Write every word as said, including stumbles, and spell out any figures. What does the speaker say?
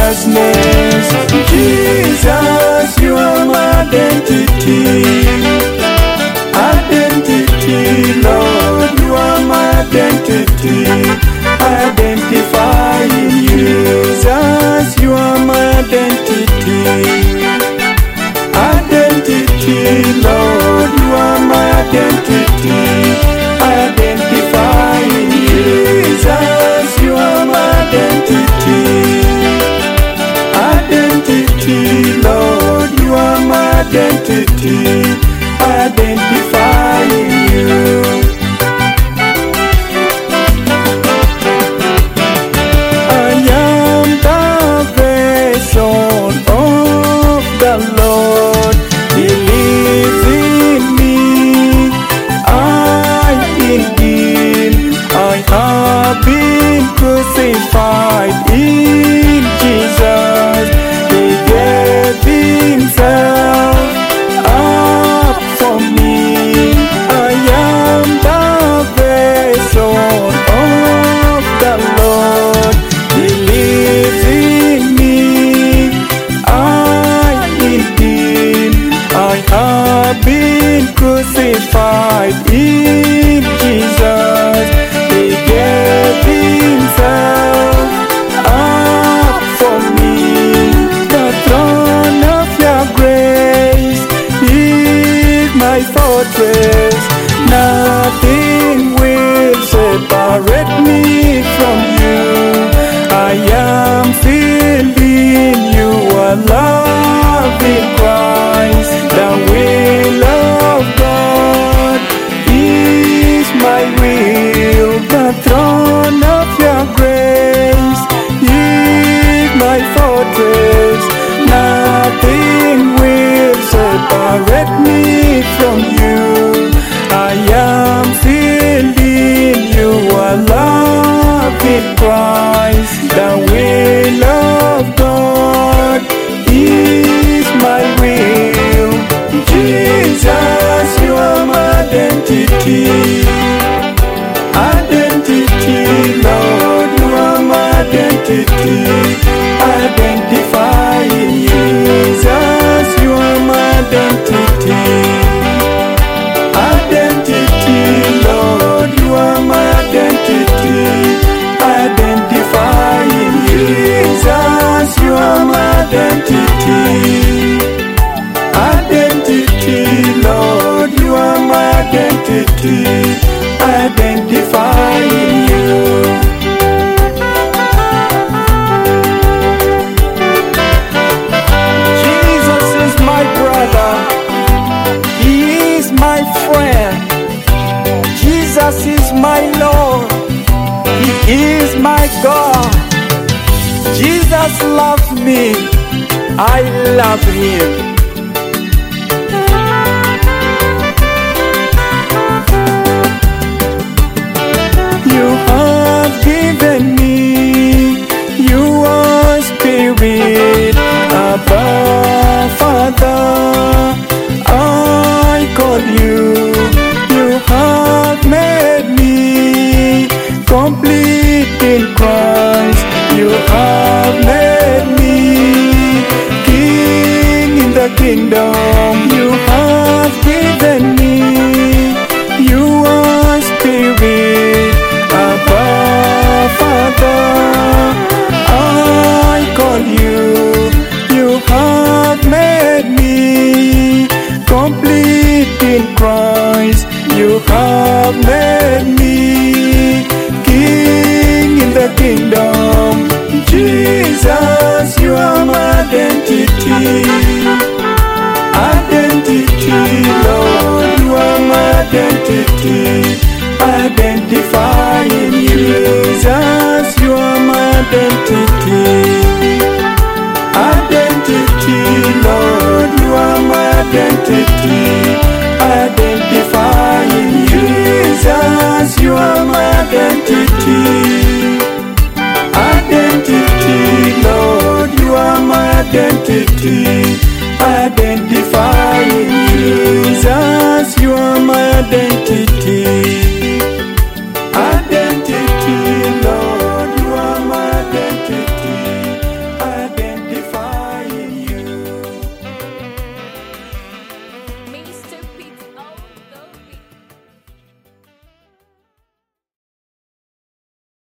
righteousness. Jesus, you are my identity. Identity, Lord, you are my identity. I identify in you. Jesus, you are my identity. Identity, Lord, you are my identity. I identify in you. Jesus, you are my identity. Identity, Lord, you are my identity. I identify in you. I am the vessel of the Lord. He lives in me. I in Him. I have been crucified in Jesus. He gave Himself up for me. I am the vessel of the Lord. He lives in me. I in Him. I have been crucified in Jesus. He gave Himself up for me. The throne of your grace is my fortress. Nothing will separate me from you. I am filled in your love in Christ. The will of God is my will. The throne of your grace is my fortress. Nothing will separate me from you. I am filled in your love in Christ. The will of God is my will. Jesus, you are my identity. Identity, Lord, you are my identity. Identify in you. Jesus, you are my identity. Identity, Lord, you are my identity. Identify in you. Jesus, you are my identity. Identity, Lord, you are my identity. Identify in you. Jesus is my brother. He is my friend. Jesus is my Lord. He is my God. Jesus loves me. I love Him. You have given me your spirit, Abba Father. I call you. You have made me complete in Christ. You have made me king in the kingdom. You have given me your spirit, Abba Father. I call you. You have made me complete in Christ. You have made me king in the kingdom. Jesus, you are my identity. Identity, Lord, you are my identity. Identify in you. Jesus, you are my identity. Identity, Lord, you are my identity. Identify in you. Jesus, you are my identity. Identity, Lord, you are my identity.